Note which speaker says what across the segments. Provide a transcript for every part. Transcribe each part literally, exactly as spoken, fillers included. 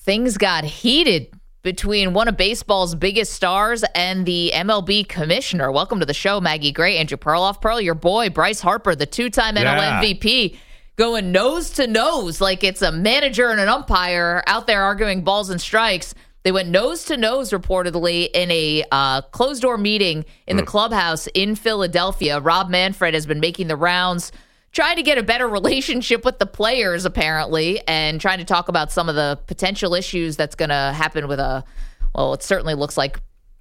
Speaker 1: things got heated between one of baseball's biggest stars and the M L B commissioner. Welcome to the show, Maggie Gray, Andrew Perloff. Pearl, your boy, Bryce Harper, the two-time N L
Speaker 2: Yeah.
Speaker 1: M V P, going nose to nose like it's a manager and an umpire out there arguing balls and strikes. They went nose to nose reportedly in a uh, closed-door meeting in the clubhouse in Philadelphia. Rob Manfred has been making the rounds, trying to get a better relationship with the players, apparently, and trying to talk about some of the potential issues that's going to happen with a, well, it certainly looks like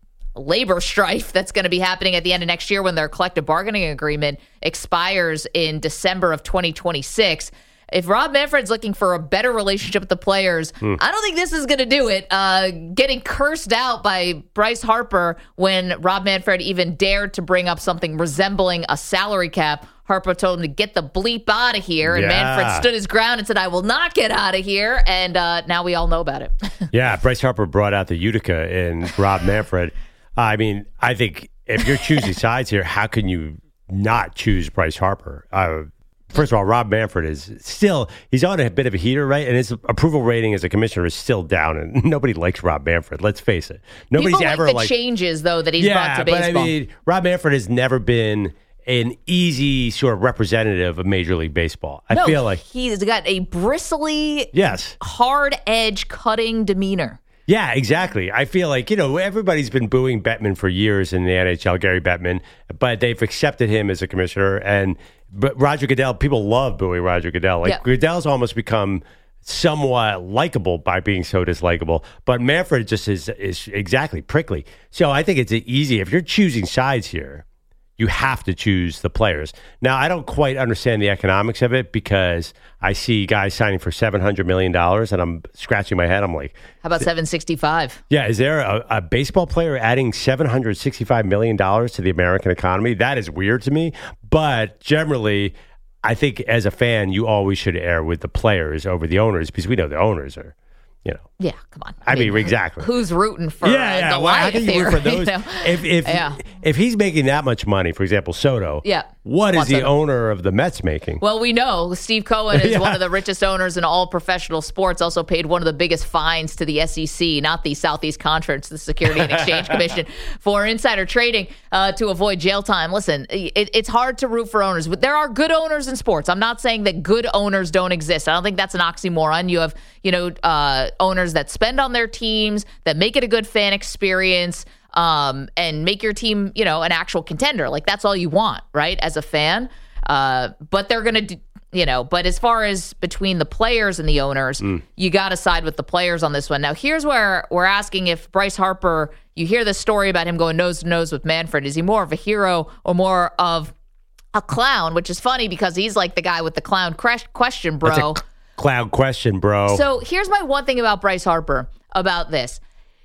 Speaker 1: labor strife that's going to be happening at the end of next year when their collective bargaining agreement expires in December of twenty twenty-six. If Rob Manfred's looking for a better relationship with the players, hmm. I don't think this is going to do it. Uh, getting cursed out by Bryce Harper when Rob Manfred even dared to bring up something resembling a salary cap. Harper told him to get the bleep out of here, and
Speaker 2: yeah.
Speaker 1: Manfred stood his ground and said, I will not get out of here, and uh, now we all know about it.
Speaker 2: Yeah, Bryce Harper brought out the Utica in Rob Manfred. I mean, I think if you're choosing sides here, how can you not choose Bryce Harper? Uh, First of all, Rob Manfred is still, he's on a bit of a heater, right? And his approval rating as a commissioner is still down, and nobody likes Rob Manfred. Let's face it. Nobody's
Speaker 1: People
Speaker 2: ever
Speaker 1: like the
Speaker 2: like,
Speaker 1: changes, though, that he's
Speaker 2: yeah,
Speaker 1: brought to baseball.
Speaker 2: But I mean, Rob Manfred has never been an easy sort of representative of Major League Baseball. I
Speaker 1: no,
Speaker 2: feel like
Speaker 1: he's got a bristly,
Speaker 2: yes,
Speaker 1: hard edge cutting demeanor.
Speaker 2: Yeah, exactly. I feel like, you know, everybody's been booing Bettman for years in the N H L, Gary Bettman, but they've accepted him as a commissioner. And but Roger Goodell, people love booing Roger Goodell. Like, yeah. Goodell's almost become somewhat likable by being so dislikable. But Manfred just is, is exactly prickly. So I think it's easy. If you're choosing sides here, you have to choose the players. Now, I don't quite understand the economics of it because I see guys signing for seven hundred million dollars, and I'm scratching my head. I'm like,
Speaker 1: how about seven sixty-five?
Speaker 2: Yeah, is there a, a baseball player adding seven hundred sixty-five million dollars to the American economy? That is weird to me. But generally, I think as a fan, you always should err with the players over the owners because we know the owners are, you know.
Speaker 1: Yeah, come on.
Speaker 2: I, I mean, mean, exactly.
Speaker 1: Who's rooting for
Speaker 2: yeah,
Speaker 1: uh,
Speaker 2: yeah.
Speaker 1: Goliath
Speaker 2: well, how can you
Speaker 1: here,
Speaker 2: root for those?
Speaker 1: You know?
Speaker 2: If if
Speaker 1: yeah.
Speaker 2: if he's making that much money, for example, Soto,
Speaker 1: yeah.
Speaker 2: what is the
Speaker 1: Soto.
Speaker 2: owner of the Mets making?
Speaker 1: Well, we know Steve Cohen is
Speaker 2: yeah.
Speaker 1: one of the richest owners in all professional sports, also paid one of the biggest fines to the S E C, not the Southeast Conference, the Security and Exchange Commission, for insider trading uh, to avoid jail time. Listen, it, it's hard to root for owners, but there are good owners in sports. I'm not saying that good owners don't exist. I don't think that's an oxymoron. You have, you know, uh, owners that spend on their teams, that make it a good fan experience, um, and make your team, you know, an actual contender. Like, that's all you want, right, as a fan. Uh, but they're going to, you know, but as far as between the players and the owners, mm. you got to side with the players on this one. Now, here's where we're asking if Bryce Harper, you hear this story about him going nose to nose with Manfred. Is he more of a hero or more of a clown? Which is funny because he's like the guy with the clown question, bro.
Speaker 2: That's a clown question, bro.
Speaker 1: So here's my one thing about Bryce Harper about this.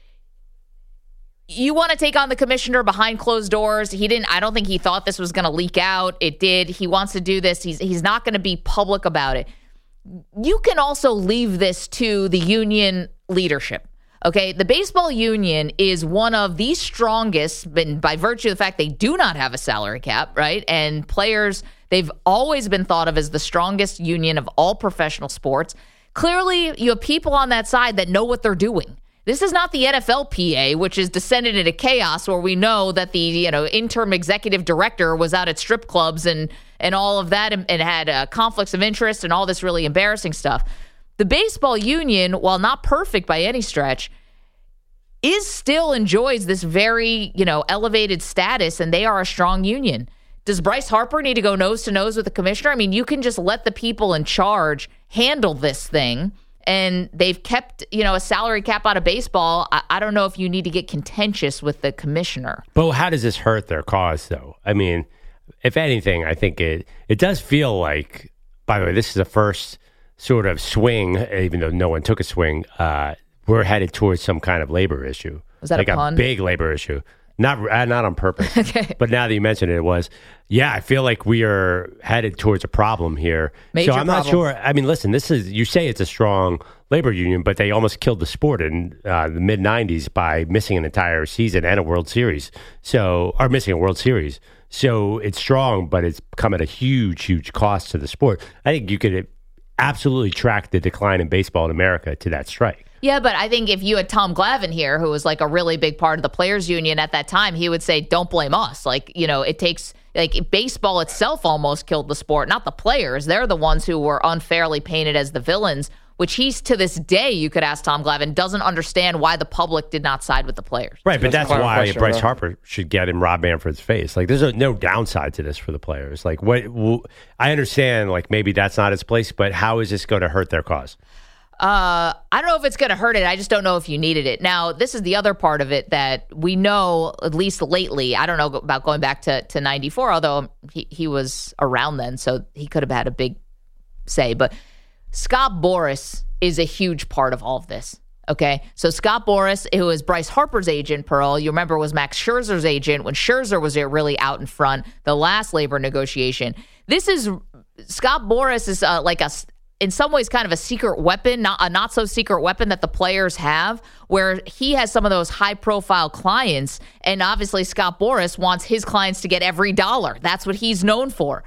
Speaker 1: You want to take on the commissioner behind closed doors. He didn't, I don't think he thought this was going to leak out. It did. He wants to do this. He's he's not going to be public about it. You can also leave this to the union leadership. Okay, the baseball union is one of the strongest, by virtue of the fact they do not have a salary cap, right? And players, they've always been thought of as the strongest union of all professional sports. Clearly, you have people on that side that know what they're doing. This is not the N F L P A, which has descended into chaos, where we know that the you know interim executive director was out at strip clubs and and all of that, and, and had uh, conflicts of interest and all this really embarrassing stuff. The baseball union, while not perfect by any stretch, is still enjoys this very you know elevated status, and they are a strong union. Does Bryce Harper need to go nose to nose with the commissioner? I mean, you can just let the people in charge handle this thing. And they've kept, you know, a salary cap out of baseball. I, I don't know if you need to get contentious with the commissioner.
Speaker 2: But how does this hurt their cause, though? I mean, if anything, I think it it does feel like, by the way, this is the first sort of swing, even though no one took a swing, uh, we're headed towards some kind of labor issue.
Speaker 1: Was that
Speaker 2: like
Speaker 1: a pun?
Speaker 2: a big labor issue. Not uh, not on purpose.
Speaker 1: Okay.
Speaker 2: But now that you mentioned it, it was, yeah, I feel like we are headed towards a problem here.
Speaker 1: Major
Speaker 2: so I'm not
Speaker 1: problem.
Speaker 2: sure. I mean, listen, this is, you say it's a strong labor union, but they almost killed the sport in uh, the mid nineties by missing an entire season and a World Series. So, or missing a World Series. So it's strong, but it's come at a huge, huge cost to the sport. I think you could absolutely track the decline in baseball in America to that strike.
Speaker 1: Yeah, but I think if you had Tom Glavine here, who was like a really big part of the players union at that time, he would say, don't blame us. Like, you know, it takes, like, baseball itself almost killed the sport, not the players. They're the ones who were unfairly painted as the villains, which he's, to this day, you could ask Tom Glavine, doesn't understand why the public did not side with the players.
Speaker 2: Right, but that's, that's why question, Bryce
Speaker 3: bro.
Speaker 2: Harper should get in Rob Manfred's face. Like, there's a, no downside to this for the players. Like, what? Well, I understand, like, maybe that's not his place, but how is this going to hurt their cause?
Speaker 1: Uh, I don't know if it's going to hurt it. I just don't know if you needed it. Now, this is the other part of it that we know, at least lately. I don't know about going back to, to ninety-four, although he, he was around then, so he could have had a big say. But Scott Boras is a huge part of all of this. Okay, so Scott Boras, who was Bryce Harper's agent, Pearl, you remember was Max Scherzer's agent when Scherzer was really out in front, the last labor negotiation. This is, Scott Boras is uh, like a, in some ways kind of a secret weapon, not a not so secret weapon that the players have, where he has some of those high profile clients. And obviously Scott Boras wants his clients to get every dollar. That's what he's known for.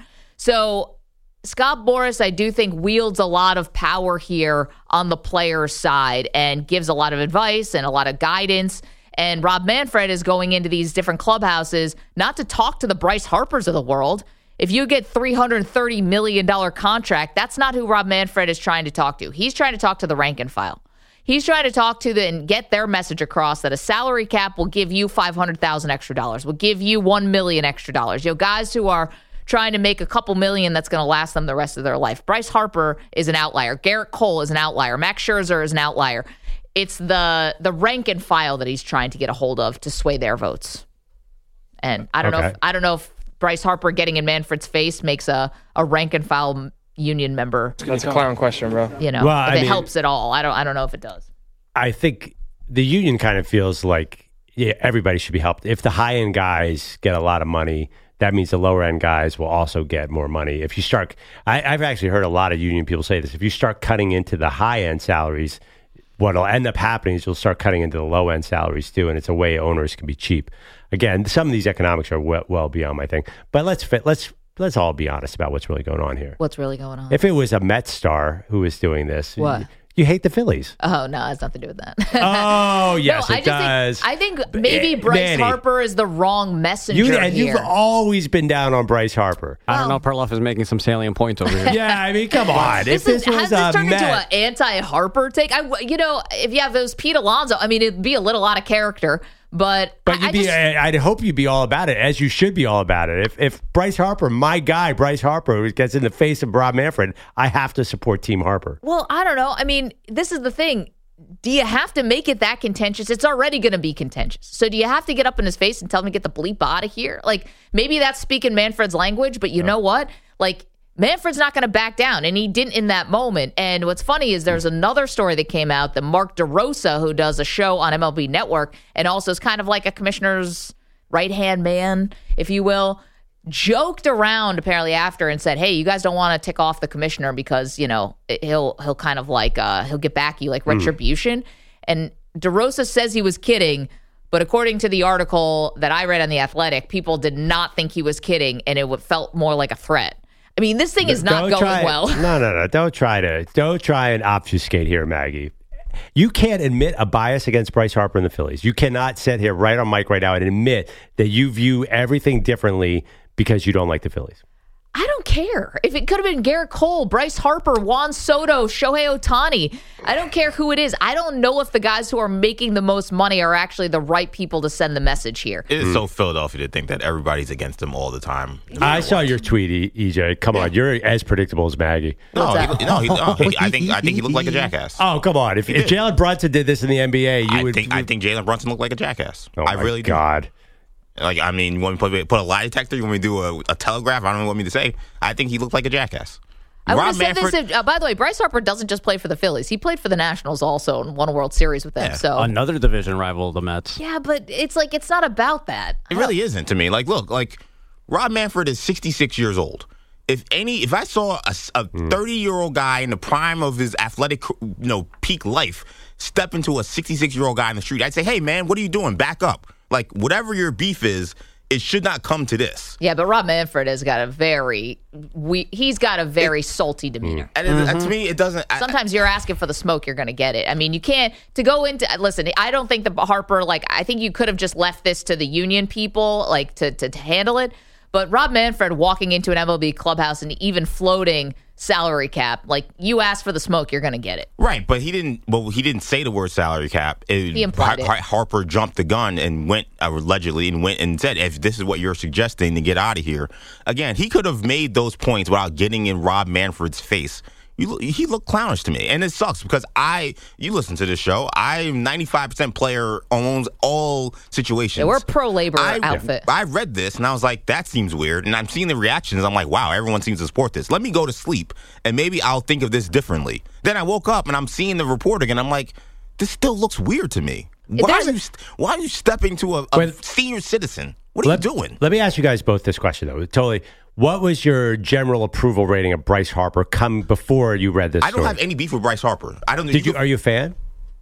Speaker 1: So Scott Boras, I do think, wields a lot of power here on the player's side and gives a lot of advice and a lot of guidance. And Rob Manfred is going into these different clubhouses not to talk to the Bryce Harpers of the world. If you get three hundred thirty million dollars contract, that's not who Rob Manfred is trying to talk to. He's trying to talk to the rank and file. He's trying to talk to the, and get their message across that a salary cap will give you five hundred thousand dollars extra dollars, will give you one million dollars extra dollars. You know, guys who are trying to make a couple million that's going to last them the rest of their life. Bryce Harper is an outlier. Garrett Cole is an outlier. Max Scherzer is an outlier. It's the the rank and file that he's trying to get a hold of to sway their votes. And I don't
Speaker 2: okay.
Speaker 1: know if I don't know if Bryce Harper getting in Manfred's face makes a, a rank and file union member.
Speaker 3: That's a clown question, bro.
Speaker 1: You know,
Speaker 2: well,
Speaker 1: if
Speaker 2: I
Speaker 1: it
Speaker 2: mean,
Speaker 1: helps at all. I don't I don't know if it does.
Speaker 2: I think the union kind of feels like yeah, everybody should be helped. If the high end guys get a lot of money, that means the lower end guys will also get more money. If you start, I, I've actually heard a lot of union people say this. If you start cutting into the high end salaries, what'll end up happening is you'll start cutting into the low end salaries too, and it's a way owners can be cheap. Again, some of these economics are well, well beyond my thing, but let's fit, let's let's all be honest about what's really going on here.
Speaker 1: What's really going on?
Speaker 2: If it was a Mets star who was doing this,
Speaker 1: what?
Speaker 2: You, you hate the Phillies.
Speaker 1: Oh, no, it has nothing to do with that.
Speaker 2: Oh, yes,
Speaker 1: no,
Speaker 2: it
Speaker 1: I
Speaker 2: does.
Speaker 1: Think, I think maybe Bryce
Speaker 2: Manny,
Speaker 1: Harper is the wrong messenger
Speaker 2: you, and
Speaker 1: here.
Speaker 2: You've always been down on Bryce Harper.
Speaker 4: I don't know. Perloff is making some salient points over here.
Speaker 2: Yeah, I mean, come on.
Speaker 1: This
Speaker 2: if
Speaker 1: is,
Speaker 2: this
Speaker 1: has
Speaker 2: was
Speaker 1: this
Speaker 2: a
Speaker 1: turned
Speaker 2: Met,
Speaker 1: into an anti-Harper take? I, you know, if you have those Pete Alonso, I mean, it'd be a little out of character. But,
Speaker 2: but
Speaker 1: I,
Speaker 2: you'd be,
Speaker 1: I just,
Speaker 2: I'd hope you'd be all about it, as you should be all about it. If if Bryce Harper, my guy, Bryce Harper, gets in the face of Rob Manfred, I have to support Team Harper.
Speaker 1: Well, I don't know. I mean, this is the thing. Do you have to make it that contentious? It's already going to be contentious. So do you have to get up in his face and tell him to get the bleep out of here? Like, maybe that's speaking Manfred's language, but you know what? Like, Manfred's not going to back down, and he didn't in that moment. And what's funny is there's another story that came out that Mark DeRosa, who does a show on M L B Network and also is kind of like a commissioner's right-hand man, if you will, joked around apparently after and said, hey, you guys don't want to tick off the commissioner because, you know, he'll he'll kind of like, uh, he'll get back you like retribution. Mm. And DeRosa says he was kidding, but according to the article that I read on The Athletic, people did not think he was kidding, and it felt more like a threat. I mean, this thing is not
Speaker 2: don't
Speaker 1: going
Speaker 2: try,
Speaker 1: well.
Speaker 2: No, no, no. Don't try to don't try and obfuscate here, Maggie. You can't admit a bias against Bryce Harper and the Phillies. You cannot sit here right on mic right now and admit that you view everything differently because you don't like the Phillies.
Speaker 1: I don't care. If it could have been Garrett Cole, Bryce Harper, Juan Soto, Shohei Ohtani, I don't care who it is. I don't know if the guys who are making the most money are actually the right people to send the message here.
Speaker 5: It is mm. so Philadelphia to think that everybody's against them all the time.
Speaker 2: I saw what. your tweet, E J. Come yeah. on, you're as predictable as Maggie.
Speaker 5: No, he, no, he, no he, I think I think he looked like a jackass.
Speaker 2: Oh, come on. If, if Jalen Brunson did this in the N B A, you
Speaker 5: I
Speaker 2: would.
Speaker 5: Think, I think Jalen Brunson looked like a jackass.
Speaker 2: Oh,
Speaker 5: I
Speaker 2: my
Speaker 5: really
Speaker 2: God.
Speaker 5: do. Like, I mean, you want me to put, put a lie detector? You want me to do a, a telegraph? I don't know what you want me to say. I think he looked like a jackass.
Speaker 1: I would have said Manfred, this. If, uh, by the way, Bryce Harper doesn't just play for the Phillies. He played for the Nationals also and won a World Series with them. Yeah. So
Speaker 4: another division rival of the Mets.
Speaker 1: Yeah, but it's like it's not about that.
Speaker 5: It really isn't to me. Like, look, like Rob Manfred is sixty-six years old. If any, if I saw a thirty-year-old guy in the prime of his athletic, you know, peak life step into a sixty-six-year-old guy in the street, I'd say, "Hey, man, what are you doing? Back up! Like, whatever your beef is." it should not come to this.
Speaker 1: Yeah, but Rob Manfred has got a very we he's got a very it, salty demeanor.
Speaker 5: And it, mm-hmm. to me, it doesn't. I,
Speaker 1: Sometimes you're asking for the smoke, you're going to get it. I mean, you can't to go into. Listen, I don't think that Harper. Like, I think you could have just left this to the union people, like to to, to handle it. But Rob Manfred walking into an M L B clubhouse and even floating salary cap, like, you ask for the smoke, you're going to get it.
Speaker 5: Right, but he didn't. Well, he didn't say the word salary cap. It,
Speaker 1: he implied
Speaker 5: Har-
Speaker 1: it.
Speaker 5: Harper jumped the gun and went uh, allegedly and went and said, "If this is what you're suggesting, then get out of here." Again, he could have made those points without getting in Rob Manfred's face. You, he looked clownish to me, and it sucks because I, you listen to this show, I'm ninety-five percent player owns all situations.
Speaker 1: Yeah, we're a pro-labor
Speaker 5: I,
Speaker 1: outfit.
Speaker 5: I read this, and I was like, that seems weird, and I'm seeing the reactions. I'm like, wow, everyone seems to support this. Let me go to sleep, and maybe I'll think of this differently. Then I woke up, and I'm seeing the report again. I'm like, this still looks weird to me. Why are, you, why are you stepping to a, a
Speaker 2: With,
Speaker 5: senior citizen? What are
Speaker 2: let,
Speaker 5: you doing?
Speaker 2: Let me ask you guys both this question, though. Totally. What was your general approval rating of Bryce Harper come before you read this
Speaker 5: I don't
Speaker 2: story?
Speaker 5: have any beef with Bryce Harper. I don't.
Speaker 2: Did you? Are you a fan?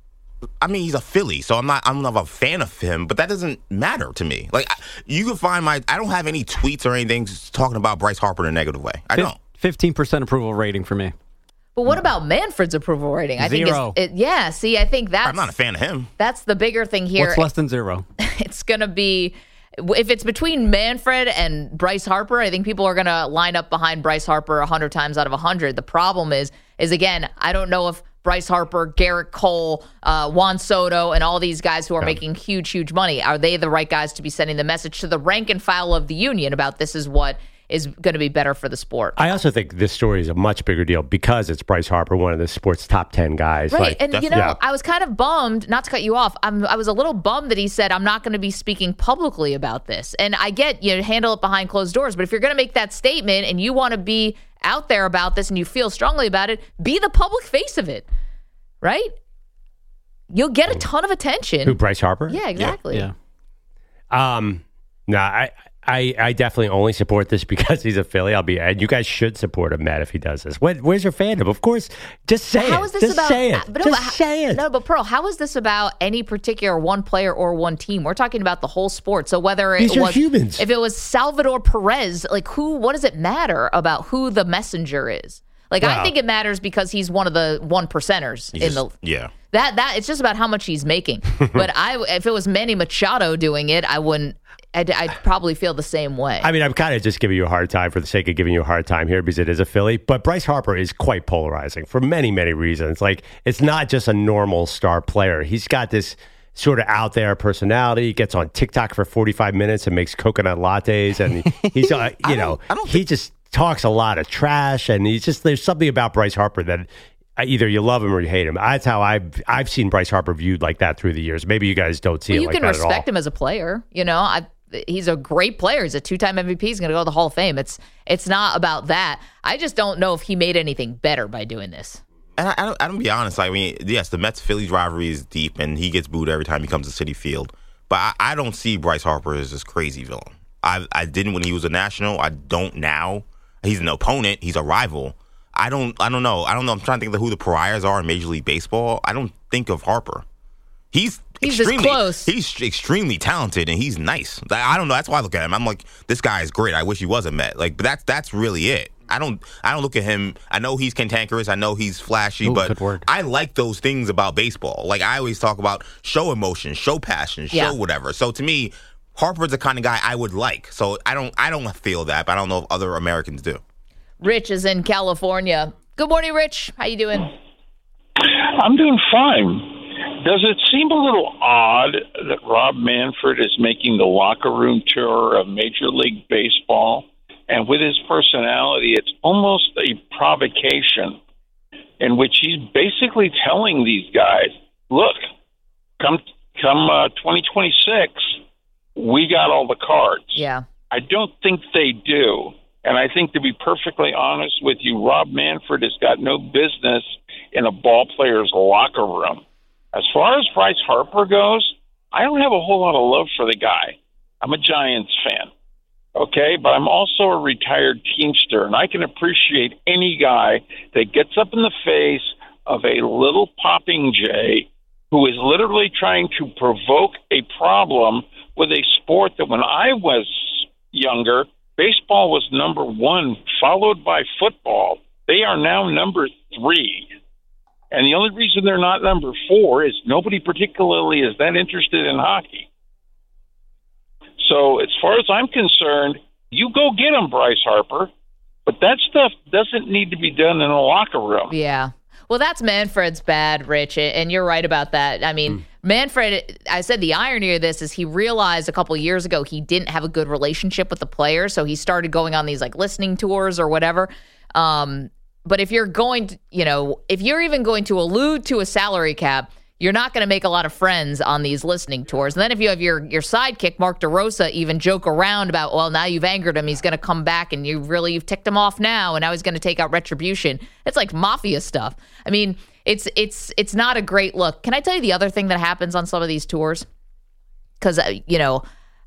Speaker 5: I mean, he's a Philly, so I'm not. I'm not a fan of him, but that doesn't matter to me. Like, you can find my. I don't have any tweets or anything talking about Bryce Harper in a negative way. I don't.
Speaker 4: Fifteen percent approval rating for me.
Speaker 1: But what about Manfred's approval rating? I
Speaker 4: Zero.
Speaker 1: think it's, it, yeah. See, I think that's.
Speaker 5: I'm not a fan of him.
Speaker 1: That's the bigger thing here.
Speaker 4: What's less than zero?
Speaker 1: It's gonna be. If it's between Manfred and Bryce Harper, I think people are going to line up behind Bryce Harper one hundred times out of one hundred. The problem is, is again, I don't know if Bryce Harper, Garrett Cole, uh, Juan Soto, and all these guys who are yeah. making huge, huge money, are they the right guys to be sending the message to the rank and file of the union about this is what is going to be better for the sport?
Speaker 2: I also think this story is a much bigger deal because it's Bryce Harper, one of the sport's top ten guys.
Speaker 1: Right,
Speaker 2: like,
Speaker 1: and you know,
Speaker 2: yeah.
Speaker 1: I was kind of bummed, not to cut you off, I'm, I was a little bummed that he said, I'm not going to be speaking publicly about this. And I get, you know, handle it behind closed doors, but if you're going to make that statement and you want to be out there about this and you feel strongly about it, be the public face of it, right? You'll get a ton of attention.
Speaker 2: Who, Bryce Harper?
Speaker 1: Yeah, exactly.
Speaker 4: Yeah. yeah.
Speaker 2: Um, no, I... I, I definitely only support this because he's a Philly. I'll be, and you guys should support him, Matt, if he does this. What, where's your fandom? Of course, just say
Speaker 1: how
Speaker 2: it.
Speaker 1: Is this
Speaker 2: just
Speaker 1: about,
Speaker 2: say it.
Speaker 1: But
Speaker 2: just
Speaker 1: no,
Speaker 2: say it.
Speaker 1: No, but Pearl, how is this about any particular one player or one team? We're talking about the whole sport. So whether it
Speaker 2: These are
Speaker 1: was
Speaker 2: humans.
Speaker 1: If it was Salvador Perez, like who? What does it matter about who the messenger is? Like
Speaker 2: wow.
Speaker 1: I think it matters because he's one of the one percenters
Speaker 5: He's
Speaker 1: in
Speaker 5: just,
Speaker 1: the
Speaker 5: yeah.
Speaker 1: That that it's just about how much he's making. But I, if it was Manny Machado doing it, I wouldn't. I'd, I'd probably feel the same way.
Speaker 2: I mean, I'm kind of just giving you a hard time for the sake of giving you a hard time here because it is a Philly. But Bryce Harper is quite polarizing for many, many reasons. Like, it's not just a normal star player. He's got this sort of out there personality. He gets on TikTok for forty-five minutes and makes coconut lattes. And he's, uh, you know,
Speaker 5: I don't
Speaker 2: he just talks a lot of trash. And he's just, there's something about Bryce Harper that either you love him or you hate him. That's how I've I've seen Bryce Harper viewed like that through the years. Maybe you guys don't see
Speaker 1: well,
Speaker 2: it
Speaker 1: you
Speaker 2: like
Speaker 1: can
Speaker 2: that at all.
Speaker 1: respect him as a player. You know, I. He's a great player. He's a two-time M V P. He's going to go to the Hall of Fame. It's it's not about that. I just don't know if he made anything better by doing this.
Speaker 5: And I, I, don't, I don't be honest. I mean, yes, the Mets-Phillies rivalry is deep, and he gets booed every time he comes to Citi Field. But I, I don't see Bryce Harper as this crazy villain. I, I didn't when he was a national. I don't now. He's an opponent. He's a rival. I don't. I don't know. I don't know. I'm trying to think of who the pariahs are in Major League Baseball. I don't think of Harper. He's
Speaker 1: He's
Speaker 5: extremely,
Speaker 1: close.
Speaker 5: He's extremely talented and he's nice. I don't know. That's why I look at him. I'm like, this guy is great. I wish he was a Met. Like, but that's that's really it. I don't I don't look at him. I know he's cantankerous. I know he's flashy,
Speaker 4: Ooh,
Speaker 5: but
Speaker 4: good word.
Speaker 5: I like those things about baseball. Like, I always talk about show emotion, show passion, show
Speaker 1: Yeah.
Speaker 5: whatever. So to me, Harper's the kind of guy I would like. So I don't I don't feel that, but I don't know if other Americans do.
Speaker 1: Rich is in California. Good morning, Rich. How you doing?
Speaker 3: I'm doing fine. Does it seem a little odd that Rob Manfred is making the locker room tour of Major League Baseball? And with his personality, it's almost a provocation in which he's basically telling these guys, look, come come uh, twenty twenty-six, we got all the cards.
Speaker 1: Yeah.
Speaker 3: I don't think they do. And I think, to be perfectly honest with you, Rob Manfred has got no business in a ball player's locker room. As far as Bryce Harper goes, I don't have a whole lot of love for the guy. I'm a Giants fan, okay? But I'm also a retired Teamster, and I can appreciate any guy that gets up in the face of a little popping jay who is literally trying to provoke a problem with a sport that when I was younger, baseball was number one, followed by football. They are now number three. And the only reason they're not number four is nobody particularly is that interested in hockey. So as far as I'm concerned, you go get him, Bryce Harper. But that stuff doesn't need to be done in a locker room.
Speaker 1: Yeah. Well, that's Manfred's bad, Rich, and you're right about that. I mean, mm. Manfred, I said the irony of this is he realized a couple of years ago he didn't have a good relationship with the players, so he started going on these like listening tours or whatever. Um, but if you're going to, you know, if you're even going to allude to a salary cap, you're not going to make a lot of friends on these listening tours. And then if you have your your sidekick, Mark DeRosa, even joke around about, well, now you've angered him, he's going to come back and you really, you've ticked him off now, and now he's going to take out retribution. It's like mafia stuff. I mean, it's it's it's not a great look. Can I tell you the other thing that happens on some of these tours? Because, uh, you know,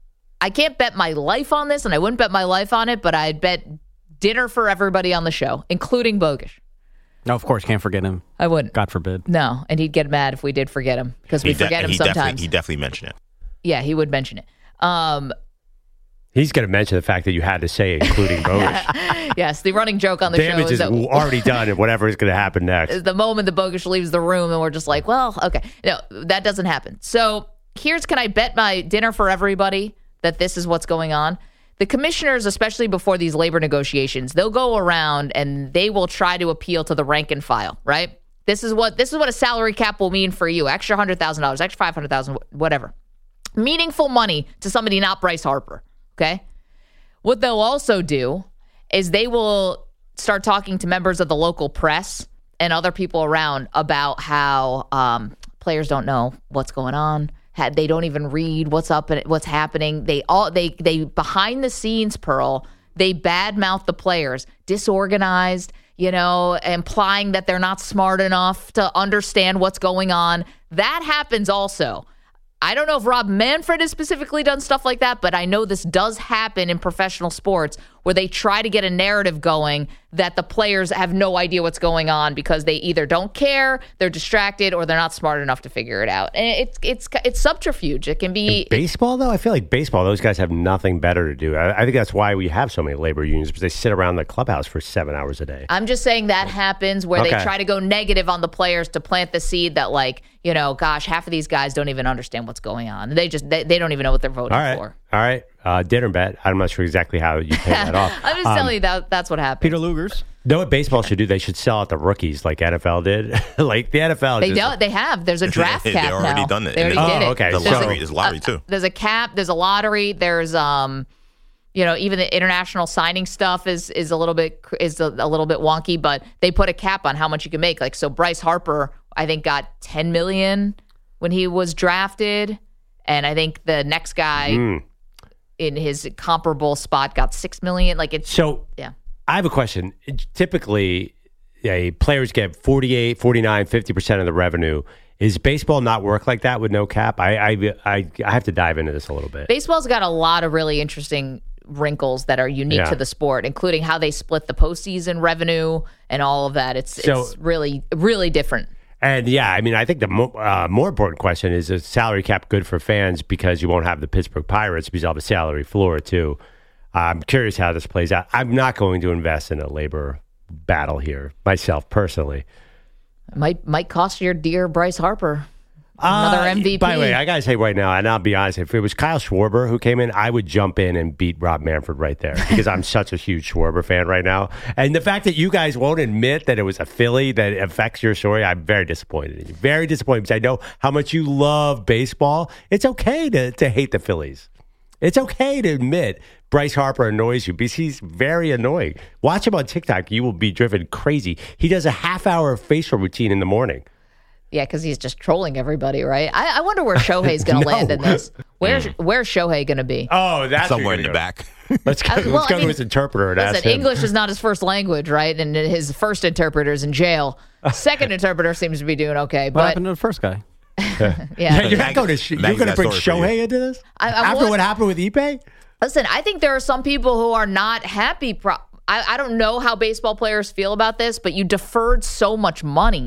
Speaker 1: I can't bet my life on this, and I wouldn't bet my life on it, but I'd bet dinner for everybody on the show, including Bogusch.
Speaker 4: No, of course, can't forget him.
Speaker 1: I wouldn't.
Speaker 4: God forbid.
Speaker 1: No, and he'd get mad if we did forget him, because we
Speaker 5: He de-
Speaker 1: forget him
Speaker 5: he
Speaker 1: sometimes.
Speaker 5: Definitely, he definitely mentioned it.
Speaker 1: Yeah, he would mention it. Um,
Speaker 2: He's going to mention the fact that you had to say including Bogusch.
Speaker 1: yes, the running joke on the
Speaker 2: Damage
Speaker 1: show is
Speaker 2: is
Speaker 1: that
Speaker 2: already done, and whatever is going to happen next.
Speaker 1: the moment the Bogusch leaves the room, and we're just like, well, okay. No, that doesn't happen. So here's, can I bet my dinner for everybody that this is what's going on? The commissioners, especially before these labor negotiations, they'll go around and they will try to appeal to the rank and file, right? This is what this is what a salary cap will mean for you. Extra one hundred thousand dollars, extra five hundred thousand dollars, whatever. Meaningful money to somebody not Bryce Harper, okay? What they'll also do is they will start talking to members of the local press and other people around about how um, players don't know what's going on. Had, they don't even read what's up and what's happening. They all they they behind the scenes, Pearl, they badmouth the players, disorganized, you know, implying that they're not smart enough to understand what's going on. That happens also. I don't know if Rob Manfred has specifically done stuff like that, but I know this does happen in professional sports where they try to get a narrative going that the players have no idea what's going on because they either don't care, they're distracted, or they're not smart enough to figure it out. And it's it's it's subterfuge. It can be
Speaker 2: in baseball, though. I feel like baseball; those guys have nothing better to do. I, I think that's why we have so many labor unions, because they sit around the clubhouse for seven hours a day.
Speaker 1: I'm just saying that happens where
Speaker 2: Okay.
Speaker 1: they try to go negative on the players to plant the seed that, like, you know, gosh, half of these guys don't even understand what's going on. They just they, they don't even know what they're voting
Speaker 2: All right,
Speaker 1: for.
Speaker 2: all right. Uh, dinner bet. I'm not sure exactly how you pay that off.
Speaker 1: I'm just
Speaker 2: Um,
Speaker 1: telling you that that's what happened.
Speaker 4: Peter Lugers.
Speaker 2: know what baseball should do? They should sell out the rookies like N F L did. Like the N F L.
Speaker 1: They
Speaker 2: just,
Speaker 1: don't. They have. There's a draft
Speaker 5: They
Speaker 1: cap
Speaker 5: already
Speaker 1: now.
Speaker 5: done it.
Speaker 1: They already
Speaker 5: And
Speaker 1: did
Speaker 2: Oh,
Speaker 1: it.
Speaker 2: okay.
Speaker 5: The
Speaker 2: So-
Speaker 5: lottery is lottery,
Speaker 1: uh,
Speaker 5: too.
Speaker 1: There's a cap. There's a lottery. There's um, you know, even the international signing stuff is is a little bit is a, a little bit wonky, but they put a cap on how much you can make. Like, so Bryce Harper, I think, got ten million when he was drafted, and I think the next guy
Speaker 2: Mm.
Speaker 1: in his comparable spot got six million. Like, it's
Speaker 2: So
Speaker 1: yeah.
Speaker 2: I have a question. Typically, yeah, players get forty-eight, forty-nine, fifty percent of the revenue. Is baseball not work like that with no cap? I, I, I, I have to dive into this a little bit.
Speaker 1: Baseball's got a lot of really interesting wrinkles that are unique
Speaker 2: Yeah.
Speaker 1: to the sport, including how they split the postseason revenue and all of that. It's
Speaker 2: So-
Speaker 1: it's really really different.
Speaker 2: And yeah, I mean, I think the mo- uh, more important question is: is salary cap good for fans because you won't have the Pittsburgh Pirates because you have a salary floor too? I'm curious how this plays out. I'm not going to invest in a labor battle here myself personally.
Speaker 1: It might might cost your dear Bryce Harper another
Speaker 2: Uh,
Speaker 1: M V P.
Speaker 2: By the way, I gotta say right now, and I'll be honest, if it was Kyle Schwarber who came in, I would jump in and beat Rob Manfred right there because I'm such a huge Schwarber fan right now. And the fact that you guys won't admit that it was a Philly that affects your story, I'm very disappointed in you. Very disappointed because I know how much you love baseball. It's okay to, to hate the Phillies. It's okay to admit Bryce Harper annoys you because he's very annoying. Watch him on TikTok. You will be driven crazy. He does a half hour facial routine in the morning.
Speaker 1: Yeah, because he's just trolling everybody, right? I, I wonder where Shohei's going to
Speaker 2: No.
Speaker 1: land in this. Where's where's Shohei going to be?
Speaker 2: Oh, that's what
Speaker 5: Somewhere
Speaker 2: you're
Speaker 5: in the
Speaker 2: gonna do.
Speaker 5: back.
Speaker 2: Let's go,
Speaker 1: Uh, well,
Speaker 2: let's go
Speaker 1: I mean,
Speaker 2: to his interpreter and ask
Speaker 1: Listen,
Speaker 2: him.
Speaker 1: English is not his first language, right? And his first interpreter's in jail. Second interpreter seems to be doing okay,
Speaker 4: What
Speaker 1: but
Speaker 4: happened to the first guy?
Speaker 1: yeah.
Speaker 2: Yeah, you're not
Speaker 5: Maggie-
Speaker 2: going to. Sh- you're
Speaker 5: Maggie's
Speaker 2: going to
Speaker 5: got
Speaker 2: bring
Speaker 5: a story for you.
Speaker 2: Shohei into this
Speaker 1: I- I
Speaker 2: after
Speaker 1: want-
Speaker 2: what happened with Ipe.
Speaker 1: Listen, I think there are some people who are not happy. Pro- I, I don't know how baseball players feel about this, but you deferred so much money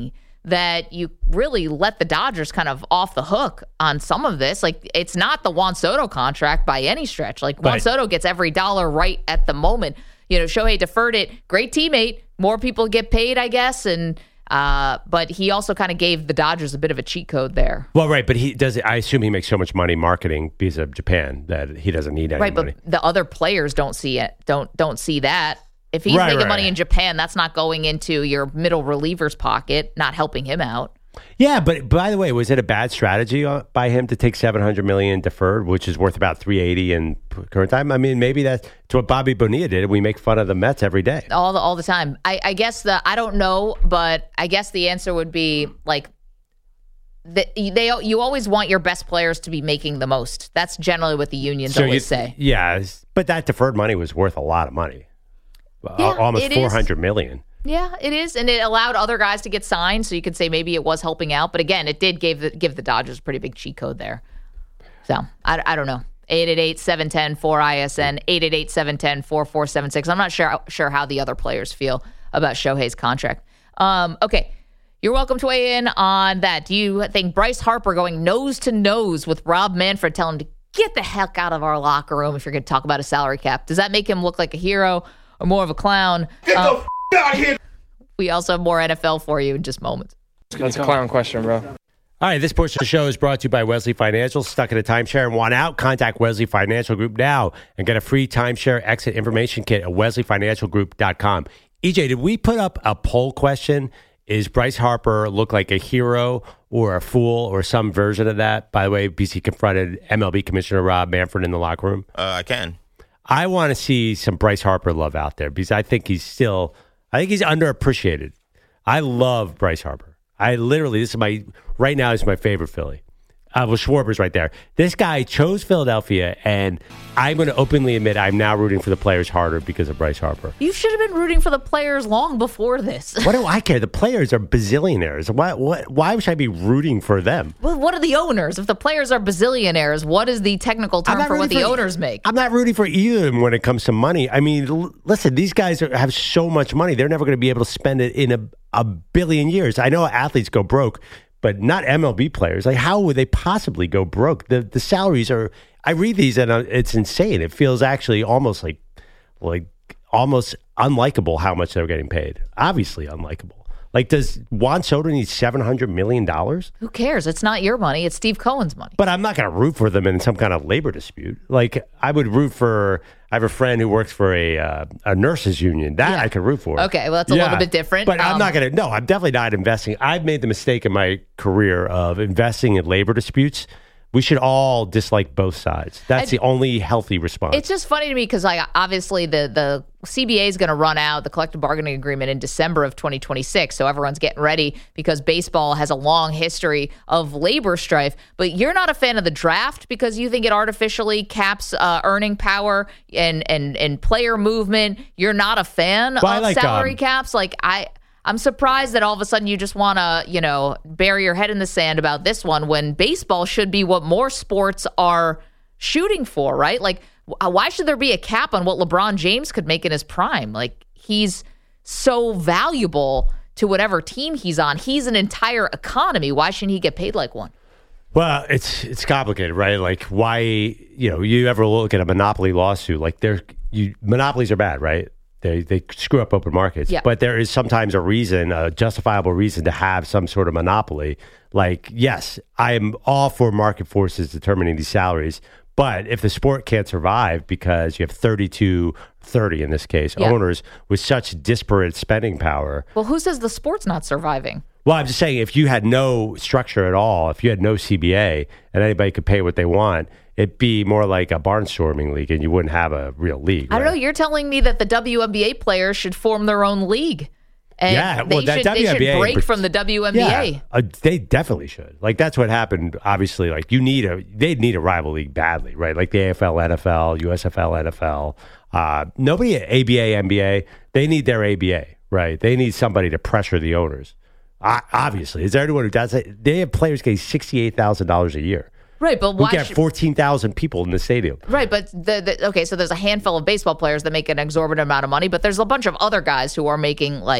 Speaker 1: that you really let the Dodgers kind of off the hook on some of this. Like, it's not the Juan Soto contract by any stretch. Like, Juan
Speaker 2: But,
Speaker 1: Soto gets every dollar right at the moment. You know, Shohei deferred it. Great teammate. More people get paid, I guess. And uh, but he also kind of gave the Dodgers a bit of a cheat code there.
Speaker 2: Well, right, but he does. I assume he makes so much money marketing because of Japan that he doesn't need any
Speaker 1: Right,
Speaker 2: money.
Speaker 1: but the other players don't see it. Don't don't see that. If he's
Speaker 2: Right,
Speaker 1: making
Speaker 2: right,
Speaker 1: money
Speaker 2: right.
Speaker 1: in Japan, that's not going into your middle reliever's pocket, not helping him out.
Speaker 2: Yeah, but by the way, was it a bad strategy uh, by him to take seven hundred million deferred, which is worth about three eighty in current time? I mean, maybe that's what Bobby Bonilla did. We make fun of the Mets every day.
Speaker 1: All the all the time. I, I guess the I don't know, but I guess the answer would be like the, they you always want your best players to be making the most. That's generally what the unions
Speaker 2: So
Speaker 1: always
Speaker 2: you,
Speaker 1: say.
Speaker 2: Yeah, but that deferred money was worth a lot of money.
Speaker 1: Yeah,
Speaker 2: Al- almost
Speaker 1: it
Speaker 2: four
Speaker 1: is.
Speaker 2: hundred million.
Speaker 1: Yeah, it is, and it allowed other guys to get signed. So you could say maybe it was helping out, but again, it did give the give the Dodgers a pretty big cheat code there. So I, I don't know. eight eight eight, seven one zero, four I S N, eight eight eight, seven one zero, four four seven six. I'm not sure sure how the other players feel about Shohei's contract. Um, okay, you're welcome to weigh in on that. Do you think Bryce Harper going nose to nose with Rob Manfred, telling him to get the heck out of our locker room if you're going to talk about a salary cap? Does that make him look like a hero or more of a clown?
Speaker 6: Get
Speaker 1: Um,
Speaker 6: the f- out of here!
Speaker 1: We also have more N F L for you in just moments.
Speaker 7: That's a clown question, bro.
Speaker 2: All right, this portion of the show is brought to you by Wesley Financial. Stuck in a timeshare and want out? Contact Wesley Financial Group now and get a free timeshare exit information kit at wesley financial group dot com. E J, did we put up a poll question? Is Bryce Harper look like a hero or a fool or some version of that? By the way, B C confronted M L B Commissioner Rob Manfred in the locker room.
Speaker 5: Uh, I can.
Speaker 2: I want to see some Bryce Harper love out there because I think he's still, I think he's underappreciated. I love Bryce Harper. I literally, this is my, right now, this is my favorite Philly. Uh, well, Schwarber's right there. This guy chose Philadelphia, and I'm going to openly admit I'm now rooting for the players harder because of Bryce Harper.
Speaker 1: You should have been rooting for the players long before this.
Speaker 2: What do I care? The players are bazillionaires. Why, what, why should I be rooting for them?
Speaker 1: Well, what are the owners? If the players are bazillionaires, what is the technical
Speaker 2: I'm
Speaker 1: term
Speaker 2: not
Speaker 1: for what
Speaker 2: rooting
Speaker 1: the
Speaker 2: for-
Speaker 1: owners make?
Speaker 2: I'm not rooting for either of them when it comes to money. I mean, l- listen, these guys are, have so much money. They're never going to be able to spend it in a, a billion years. I know athletes go broke, but not M L B players. Like, how would they possibly go broke? The the salaries are, I read these and uh, it's insane. It feels actually almost like, like almost unlikable how much they're getting paid. Obviously unlikable. Like, does Juan Soto need seven hundred million dollars?
Speaker 1: Who cares? It's not your money. It's Steve Cohen's money.
Speaker 2: But I'm not going to root for them in some kind of labor dispute. Like, I would root for, I have a friend who works for a uh, a nurses union. That
Speaker 1: Yeah.
Speaker 2: I could root for.
Speaker 1: Okay, well, that's a little bit different.
Speaker 2: But I'm
Speaker 1: Um,
Speaker 2: not going to, no, I'm definitely not investing. I've made the mistake in my career of investing in labor disputes. We should all dislike both sides. That's
Speaker 1: I-
Speaker 2: the only healthy response.
Speaker 1: It's just funny to me because like obviously the the C B A is going to run out the collective bargaining agreement in December of twenty twenty-six, so everyone's getting ready because baseball has a long history of labor strife. But you're not a fan of the draft because you think it artificially caps uh, earning power and and and player movement. You're not a fan
Speaker 2: Well, I
Speaker 1: of
Speaker 2: like,
Speaker 1: salary
Speaker 2: um,
Speaker 1: caps. Like I. I'm surprised that all of a sudden you just want to, you know, bury your head in the sand about this one when baseball should be what more sports are shooting for, right? Like, wh- why should there be a cap on what LeBron James could make in his prime? Like, he's so valuable to whatever team he's on. He's an entire economy. Why shouldn't he get paid like one?
Speaker 2: Well, it's it's complicated, right? Like, why, you know, you ever look at a monopoly lawsuit, like there, you monopolies are bad, right? They they screw up open markets.
Speaker 1: Yeah.
Speaker 2: But there is sometimes a reason, a justifiable reason to have some sort of monopoly. Like, yes, I am all for market forces determining these salaries. But if the sport can't survive because you have thirty-two, thirty in this case,
Speaker 1: Yeah.
Speaker 2: owners with such disparate spending power.
Speaker 1: Well, who says the sport's not surviving?
Speaker 2: Well, I'm just saying, if you had no structure at all, if you had no C B A and anybody could pay what they want, it'd be more like a barnstorming league and you wouldn't have a real league.
Speaker 1: I don't know.
Speaker 2: right?
Speaker 1: You're telling me that the W N B A players should form their own league. And
Speaker 2: Yeah,
Speaker 1: they,
Speaker 2: well, that
Speaker 1: should, they
Speaker 2: W N B A
Speaker 1: should break
Speaker 2: in
Speaker 1: from the W N B A.
Speaker 2: Yeah, uh, they definitely should. Like, that's what happened, obviously. Like, you need a, they'd need a rival league badly, right? Like the A F L, N F L, U S F L, N F L. Uh, nobody at A B A, N B A, they need their A B A, right? They need somebody to pressure the owners. Uh, obviously, is there anyone who does it? They have players getting sixty-eight thousand dollars a year.
Speaker 1: Right, but
Speaker 2: We
Speaker 1: why
Speaker 2: got
Speaker 1: should,
Speaker 2: fourteen thousand people in the stadium.
Speaker 1: Right, but the, the okay, so there's a handful of baseball players that make an exorbitant amount of money, but there's a bunch of other guys who are making like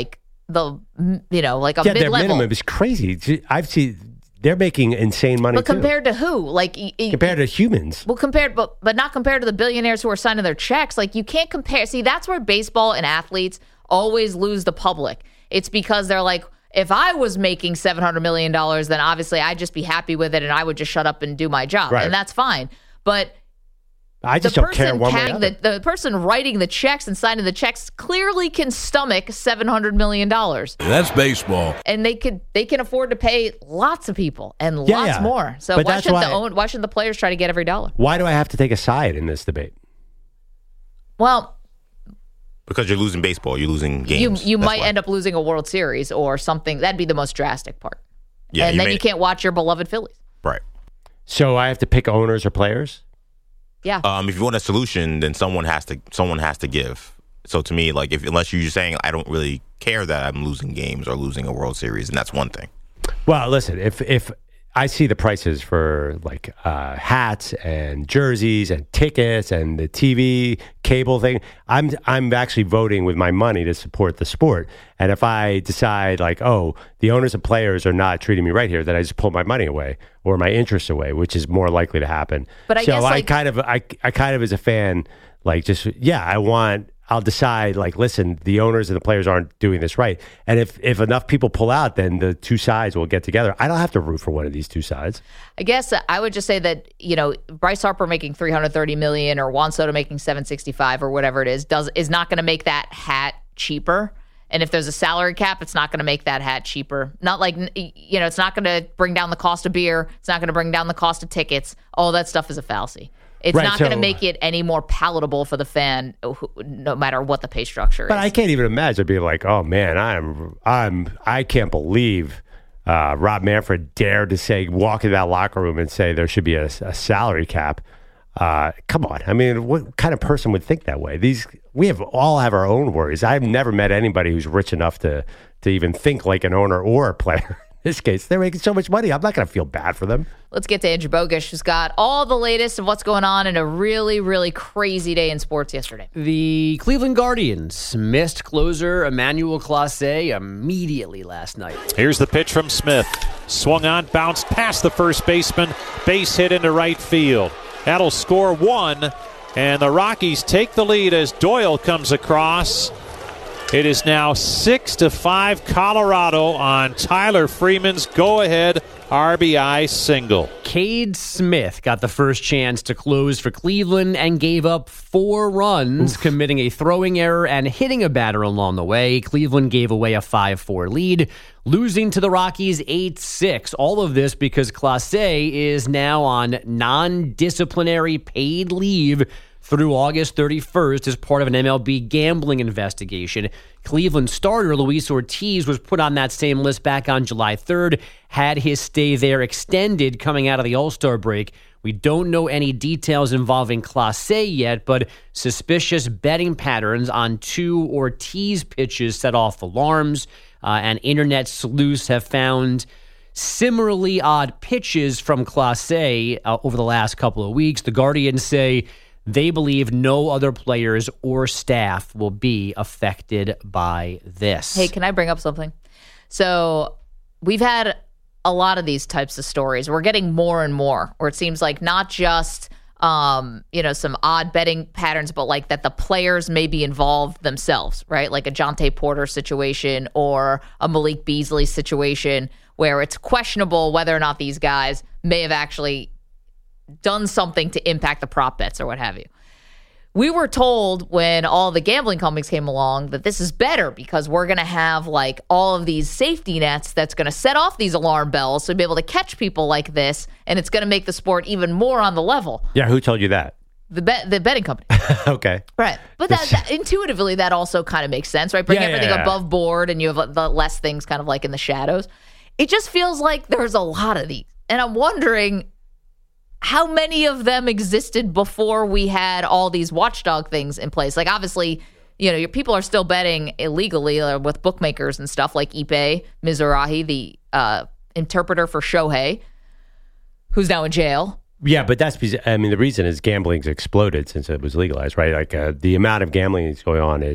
Speaker 1: the you know like a
Speaker 2: yeah,
Speaker 1: mid-level.
Speaker 2: Their minimum is crazy. I've seen they're making insane money.
Speaker 1: But compared
Speaker 2: too.
Speaker 1: to who? Like
Speaker 2: compared to humans.
Speaker 1: Well, compared, but but not compared to the billionaires who are signing their checks. Like you can't compare. See, that's where baseball and athletes always lose the public. It's because they're like, if I was making seven hundred million dollars, then obviously I'd just be happy with it and I would just shut up and do my job.
Speaker 2: Right.
Speaker 1: And that's fine. But
Speaker 2: I just
Speaker 1: the
Speaker 2: don't care one way or
Speaker 1: the, the person writing the checks and signing the checks clearly can stomach seven hundred million dollars.
Speaker 6: That's baseball.
Speaker 1: And they could they can afford to pay lots of people and
Speaker 2: Yeah,
Speaker 1: lots
Speaker 2: yeah.
Speaker 1: more. So
Speaker 2: But
Speaker 1: why
Speaker 2: that's
Speaker 1: shouldn't
Speaker 2: why-
Speaker 1: the own, why shouldn't the players try to get every dollar?
Speaker 2: Why do I have to take a side in this debate?
Speaker 1: Well,
Speaker 5: Because you're losing baseball, you're losing
Speaker 1: you
Speaker 5: games.
Speaker 1: you
Speaker 5: That's
Speaker 1: might
Speaker 5: why.
Speaker 1: end up losing a World Series or something. That'd be the most drastic part.
Speaker 5: Yeah,
Speaker 1: and
Speaker 5: you
Speaker 1: then
Speaker 5: may-
Speaker 1: you can't watch your beloved Phillies.
Speaker 5: Right.
Speaker 2: So I have to pick owners or players?
Speaker 1: Yeah.
Speaker 5: Um, if you want a solution, then someone has to someone has to give. So to me, like if unless you're saying I don't really care that I'm losing games or losing a World Series, and that's one thing.
Speaker 2: Well, listen, if if I see the prices for like uh, hats and jerseys and tickets and the T V cable thing, I'm I'm actually voting with my money to support the sport. And if I decide like, oh, the owners and players are not treating me right here, then I just pull my money away or my interest away, which is more likely to happen.
Speaker 1: But I
Speaker 2: so
Speaker 1: guess,
Speaker 2: I
Speaker 1: like-
Speaker 2: kind of I I kind of as a fan, like just yeah, I want. I'll decide, like, listen, the owners and the players aren't doing this right. And if, if enough people pull out, then the two sides will get together. I don't have to root for one of these two sides.
Speaker 1: I guess I would just say that, you know, Bryce Harper making three hundred thirty million dollars or Juan Soto making seven sixty-five or whatever it is does is not going to make that hat cheaper. And if there's a salary cap, it's not going to make that hat cheaper. Not like, you know, it's not going to bring down the cost of beer. It's not going to bring down the cost of tickets. All that stuff is a fallacy. It's
Speaker 2: Right,
Speaker 1: not going to
Speaker 2: so-
Speaker 1: make it any more palatable for the fan, who- no matter what the pay structure
Speaker 2: But
Speaker 1: is.
Speaker 2: I can't even imagine being like, oh man, I'm I'm I can't believe uh, Rob Manfred dared to say walk in that locker room and say there should be a, a salary cap. Uh, come on, I mean, what kind of person would think that way? These we have all have our own worries. I've never met anybody who's rich enough to to even think like an owner or a player. In this case, they're making so much money. I'm not going to feel bad for them.
Speaker 1: Let's get to Andrew Bogusch, who's got all the latest of what's going on in a really, really crazy day in sports yesterday.
Speaker 7: The Cleveland Guardians missed closer Emmanuel Clase immediately last night.
Speaker 8: Here's the pitch from Smith. Swung on, bounced past the first baseman, base hit into right field. That'll score one, and the Rockies take the lead as Doyle comes across. It is now six to five Colorado on Tyler Freeman's go-ahead R B I single.
Speaker 7: Cade Smith got the first chance to close for Cleveland and gave up four runs, Oof. committing a throwing error and hitting a batter along the way. Cleveland gave away a five four lead, losing to the Rockies eight six. All of this because Clase is now on non-disciplinary paid leave through August thirty-first as part of an M L B gambling investigation. Cleveland starter Luis Ortiz was put on that same list back on July third, had his stay there extended coming out of the All-Star break. We don't know any details involving Clase yet, but suspicious betting patterns on two Ortiz pitches set off alarms, uh, and internet sleuths have found similarly odd pitches from Clase uh, over the last couple of weeks. The Guardians say they believe no other players or staff will be affected by this.
Speaker 1: Hey, can I bring up something? So we've had a lot of these types of stories. We're getting more and more where it seems like not just, um, you know, some odd betting patterns, but like that the players may be involved themselves, right? Like a Jonte Porter situation or a Malik Beasley situation where it's questionable whether or not these guys may have actually done something to impact the prop bets or what have you. We were told when all the gambling companies came along that this is better because we're going to have like all of these safety nets that's going to set off these alarm bells so we'll be able to catch people like this, and it's going to make the sport even more on the level.
Speaker 2: Yeah, who told you that?
Speaker 1: The bet, the betting company.
Speaker 2: Okay.
Speaker 1: Right. But that, that intuitively, that also kind of makes sense, right? Bring
Speaker 2: Yeah,
Speaker 1: everything
Speaker 2: yeah, yeah.
Speaker 1: above board and you have the less things kind of like in the shadows. It just feels like there's a lot of these. And I'm wondering how many of them existed before we had all these watchdog things in place. Like, obviously, you know, your people are still betting illegally uh, with bookmakers and stuff like Ipe Mizrahi, the uh, interpreter for Shohei, who's now in jail.
Speaker 2: Yeah, but that's because, I mean, the reason is gambling's exploded since it was legalized, right? Like uh, the amount of gambling that's going on is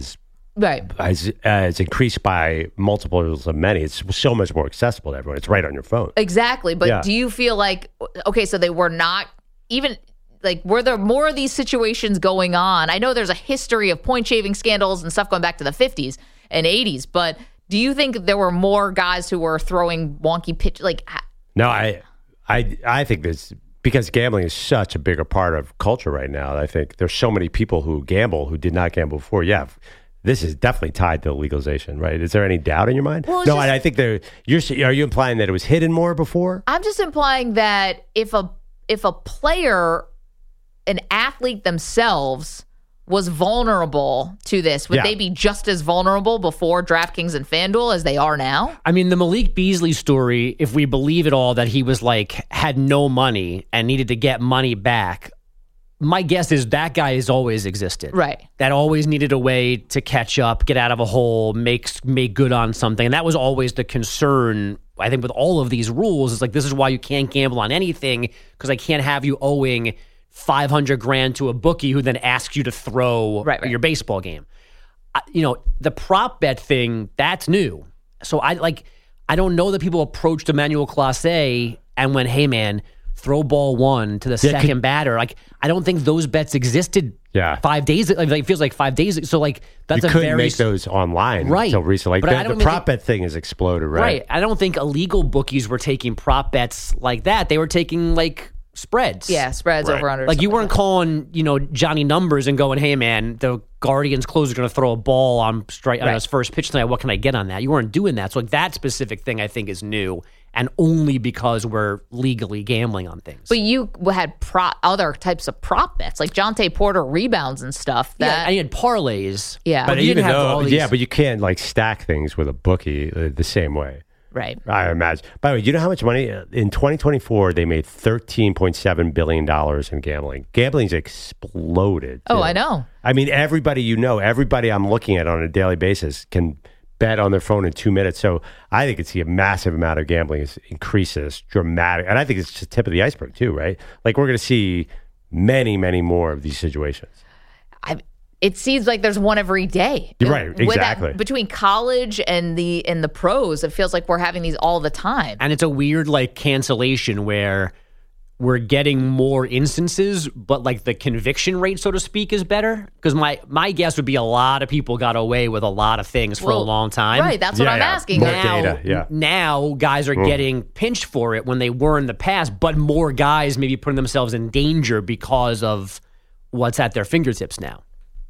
Speaker 1: Right.
Speaker 2: has, uh, it's increased by multiples of many. It's so much more accessible to everyone. It's right on your phone.
Speaker 1: Exactly. But
Speaker 2: Yeah.
Speaker 1: do you feel like, okay, so they were not even, like, were there more of these situations going on? I know there's a history of point shaving scandals and stuff going back to the fifties and eighties, but do you think there were more guys who were throwing wonky pitch? Like,
Speaker 2: No, I, I, I think this, because gambling is such a bigger part of culture right now. I think there's so many people who gamble who did not gamble before. Yeah. This is definitely tied to legalization, right? Is there any doubt in your mind?
Speaker 1: Well, it's
Speaker 2: no,
Speaker 1: just-
Speaker 2: I, I think there. You're are you implying that it was hidden more before?
Speaker 1: I'm just implying that if a if a player, an athlete themselves, was vulnerable to this, would
Speaker 2: Yeah.
Speaker 1: they be just as vulnerable before DraftKings and FanDuel as they are now?
Speaker 7: I mean, the Malik Beasley story, if we believe it all, that he was like, had no money and needed to get money back, my guess is that guy has always existed.
Speaker 1: Right.
Speaker 7: That always needed a way to catch up, get out of a hole, make, make good on something. And that was always the concern, I think, with all of these rules. Is like, this is why you can't gamble on anything, because I can't have you owing five hundred grand to a bookie who then asks you to throw
Speaker 1: Right, right.
Speaker 7: your baseball game. I, you know, the prop bet thing, that's new. So I like, I don't know that people approached Emmanuel Clase and went, hey man, throw ball one to the
Speaker 2: Yeah,
Speaker 7: second
Speaker 2: could-
Speaker 7: batter. Like, I don't think those bets existed
Speaker 2: Yeah.
Speaker 7: five days. Like, it feels like five days. So like, that's
Speaker 2: you
Speaker 7: a
Speaker 2: couldn't
Speaker 7: very
Speaker 2: make those online
Speaker 7: Right.
Speaker 2: until recently. Like
Speaker 7: But I
Speaker 2: the,
Speaker 7: don't
Speaker 2: the
Speaker 7: think-
Speaker 2: prop bet thing has exploded, right?
Speaker 7: right. I don't think illegal bookies were taking prop bets like that. They were taking like spreads.
Speaker 1: Yeah, spreads
Speaker 2: Right.
Speaker 1: over under.
Speaker 7: Like you weren't calling, you know, Johnny numbers and going, "Hey, man, the Guardians closer going to throw a ball on strike on
Speaker 1: Right.
Speaker 7: his first pitch tonight. What can I get on that?" You weren't doing that. So like that specific thing, I think, is new, and only because we're legally gambling on things.
Speaker 1: But you had pro- other types of prop bets, like Jonte Porter rebounds and stuff.
Speaker 7: yeah,
Speaker 1: That
Speaker 7: I had parlays.
Speaker 1: Yeah.
Speaker 2: But
Speaker 7: you didn't
Speaker 2: even
Speaker 7: have
Speaker 2: though,
Speaker 7: all these-
Speaker 2: yeah, but you can't like stack things with a bookie uh, the same way.
Speaker 1: right.
Speaker 2: I imagine. By the way, you know how much money uh, in twenty twenty-four they made thirteen point seven billion dollars in gambling. Gambling's exploded.
Speaker 1: Oh,
Speaker 2: too.
Speaker 1: I know.
Speaker 2: I mean, everybody you know, everybody I'm looking at on a daily basis can bet on their phone in two minutes. So I think it's a massive amount of gambling is increases dramatic, and I think it's just the tip of the iceberg too, right? Like we're going to see many, many more of these situations.
Speaker 1: I, it seems like there's one every day.
Speaker 2: You're right,
Speaker 1: With that-
Speaker 2: exactly.
Speaker 1: between college and the and the pros, it feels like we're having these all the time.
Speaker 7: And it's a weird like cancellation where we're getting more instances, but like the conviction rate, so to speak, is better. Because my my guess would be a lot of people got away with a lot of things for a
Speaker 1: Well,
Speaker 7: long time.
Speaker 1: Right, that's what
Speaker 2: Yeah,
Speaker 1: I'm
Speaker 2: yeah.
Speaker 1: asking.
Speaker 2: More
Speaker 1: now,
Speaker 2: data, yeah.
Speaker 7: Now guys are getting pinched for it when they were in the past, but more guys maybe putting themselves in danger because of what's at their fingertips now.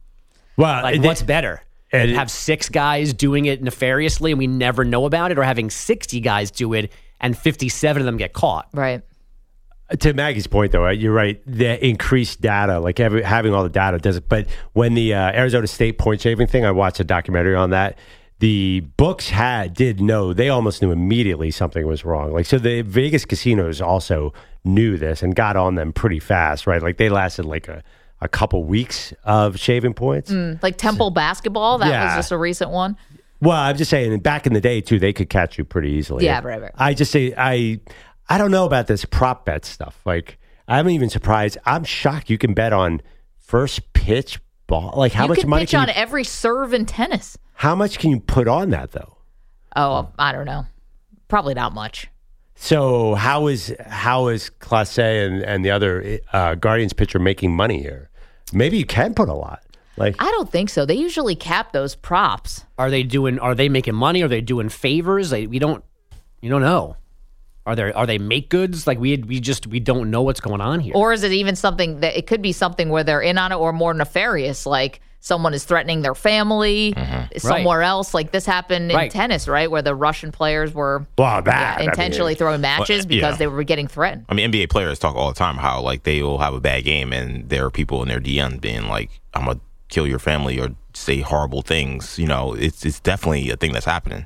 Speaker 2: Well,
Speaker 7: Like,
Speaker 2: it-
Speaker 7: what's better?
Speaker 2: and it-
Speaker 7: Have six guys doing it nefariously and we never know about it, or having sixty guys do it and fifty-seven of them get caught?
Speaker 1: Right.
Speaker 2: To Maggie's point, though, you're right. The increased data, like every, having all the data, does it. But when the uh, Arizona State point shaving thing, I watched a documentary on that. The books had did know they almost knew immediately something was wrong. Like so, the Vegas casinos also knew this and got on them pretty fast, right? Like they lasted like a, a couple weeks of shaving points.
Speaker 1: Like Temple basketball, that
Speaker 2: Yeah.
Speaker 1: was just a recent one.
Speaker 2: Well, I'm just saying, back in the day too, they could catch you pretty easily.
Speaker 1: Yeah, right, right.
Speaker 2: I just say I, I don't know about this prop bet stuff. Like I'm even surprised. I'm shocked you can bet on first pitch ball. Like how
Speaker 1: you
Speaker 2: much
Speaker 1: can
Speaker 2: money
Speaker 1: pitch
Speaker 2: can
Speaker 1: on
Speaker 2: you,
Speaker 1: every serve in tennis.
Speaker 2: how much can you put on that though?
Speaker 1: Oh, I don't know. Probably not much.
Speaker 2: So how is how is Clase and and the other uh, Guardians pitcher making money here? Maybe you can put a lot. Like
Speaker 1: I don't think so. They usually cap those props.
Speaker 7: Are they doing? Are they making money? Are they doing favors? Like, we don't. You don't know. Are there? Are they make goods? Like we we just we don't know what's going on here.
Speaker 1: Or is it even something that it could be something where they're in on it, or more nefarious, like someone is threatening their family somewhere else? Like this happened in
Speaker 7: Right.
Speaker 1: tennis, right? Where the Russian players were
Speaker 2: well, that
Speaker 1: yeah,
Speaker 2: I mean,
Speaker 1: intentionally throwing matches
Speaker 5: Well,
Speaker 1: because
Speaker 5: yeah.
Speaker 1: they were getting threatened.
Speaker 5: I mean, N B A players talk all the time how like they will have a bad game and there are people in their D Ms being like, "I'm gonna kill your family" or say horrible things. You know, it's it's definitely a thing that's happening.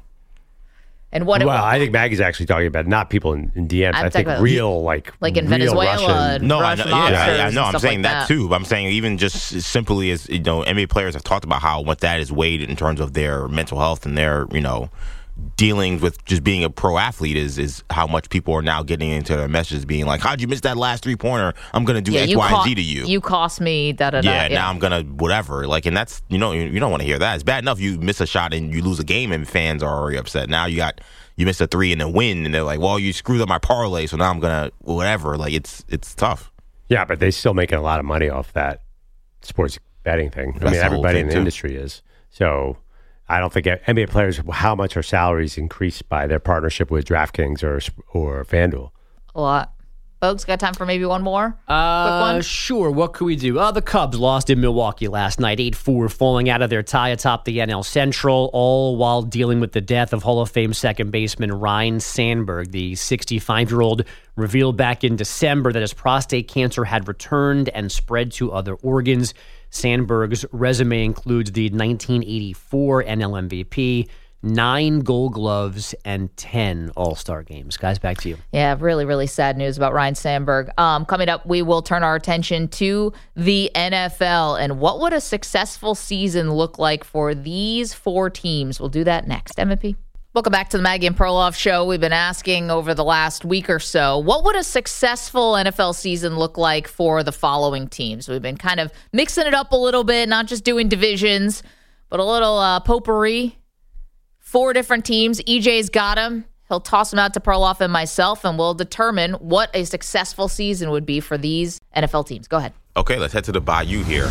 Speaker 1: And what?
Speaker 2: Well,
Speaker 1: it,
Speaker 2: I think Maggie's actually talking about not people in, in D Ms.
Speaker 1: I'm
Speaker 2: I think
Speaker 1: talking about-
Speaker 2: real like
Speaker 1: like in
Speaker 2: real
Speaker 1: Venezuela
Speaker 2: Russian-
Speaker 1: and-
Speaker 5: No, I
Speaker 1: Russian
Speaker 5: know, yeah,
Speaker 1: mobsters
Speaker 5: yeah, I
Speaker 1: and
Speaker 5: know. I'm
Speaker 1: stuff
Speaker 5: saying
Speaker 1: like
Speaker 5: that,
Speaker 1: that.
Speaker 5: too. But I'm saying even just as simply as you know, N B A players have talked about how what that is weighed in terms of their mental health and their you know dealing with just being a pro athlete is is how much people are now getting into their messages, being like, "How'd you miss that last three pointer? I'm gonna do
Speaker 1: yeah,
Speaker 5: X, Y,
Speaker 1: co-
Speaker 5: and Z to you.
Speaker 1: You cost me da da da."
Speaker 5: Yeah, now I'm gonna whatever. Like, and that's you know you, you don't want to hear that. It's bad enough you miss a shot and you lose a game and fans are already upset. Now you got you missed a three and a win, and they're like, "Well, you screwed up my parlay, so now I'm gonna whatever." Like, it's it's tough.
Speaker 2: Yeah, but they're still making a lot of money off that sports betting thing.
Speaker 5: That's
Speaker 2: I mean,
Speaker 5: the whole
Speaker 2: everybody
Speaker 5: thing,
Speaker 2: in the
Speaker 5: too.
Speaker 2: industry is. So I don't think N B A players, how much are salaries increased by their partnership with DraftKings or or FanDuel?
Speaker 1: A lot. Folks, got time for maybe one more?
Speaker 7: Uh,
Speaker 1: Quick one?
Speaker 7: Sure. What could we do? Uh, the Cubs lost in Milwaukee last night, eight four, falling out of their tie atop the N L Central, all while dealing with the death of Hall of Fame second baseman Ryne Sandberg. The sixty-five-year-old revealed back in December that his prostate cancer had returned and spread to other organs. Sandberg's resume includes the nineteen eighty-four N L M V P, nine Gold Gloves, and ten All-Star games. Guys, back to you.
Speaker 1: Yeah, really, really sad news about Ryne Sandberg. Um, coming up, we will turn our attention to the N F L and what would a successful season look like for these four teams. We'll do that next. M V P. Welcome back to the Maggie and Perloff Show. We've been asking over the last week or so, what would a successful N F L season look like for the following teams? We've been kind of mixing it up a little bit, not just doing divisions, but a little uh, potpourri. Four different teams. E J's got them. He'll toss them out to Perloff and myself, and we'll determine what a successful season would be for these N F L teams. Go ahead.
Speaker 5: Okay, let's head to the Bayou here.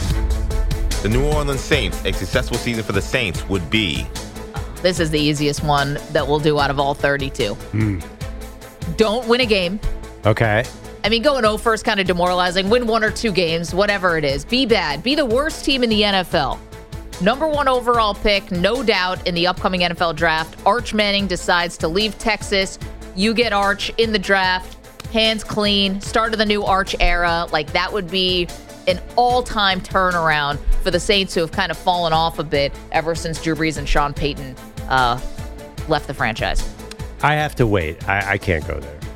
Speaker 5: The New Orleans Saints, a successful season for the Saints would be...
Speaker 1: This is the easiest one that we'll do out of all thirty-two.
Speaker 2: Mm.
Speaker 1: Don't win a game.
Speaker 2: Okay.
Speaker 1: I mean, going oh first kind of demoralizing. Win one or two games, whatever it is. Be bad. Be the worst team in the N F L. Number one overall pick, no doubt, in the upcoming N F L draft. Arch Manning decides to leave Texas. You get Arch in the draft. Hands clean. Start of the new Arch era. Like, that would be an all-time turnaround for the Saints, who have kind of fallen off a bit ever since Drew Brees and Sean Payton uh, left the franchise.
Speaker 2: I have to wait. I, I can't go there.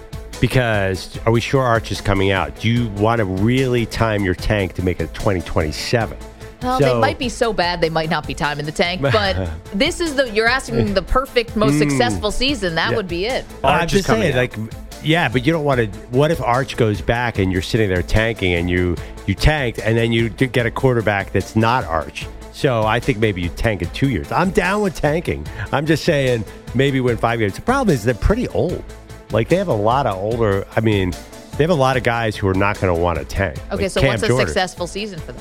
Speaker 2: Because are we sure Arch is coming out? Do you want to really time your tank to make it twenty twenty-seven?
Speaker 1: Well,
Speaker 2: So-
Speaker 1: they might be so bad they might not be time in the tank, but this is the you're asking the perfect, most successful season. That
Speaker 2: Yeah.
Speaker 1: would be it.
Speaker 2: I'm
Speaker 7: Arch
Speaker 2: just
Speaker 7: is coming
Speaker 2: saying, like, yeah, but you don't want to. What if Arch goes back and you're sitting there tanking and you you tanked and then you d- get a quarterback that's not Arch? So I think maybe you tank in two years. I'm down with tanking. I'm just saying maybe win five games. The problem is they're pretty old. Like, they have a lot of older. I mean, they have a lot of guys who are not going to want to tank.
Speaker 1: Okay,
Speaker 2: Like
Speaker 1: so
Speaker 2: Cam
Speaker 1: what's a
Speaker 2: Jordan.
Speaker 1: successful season for them?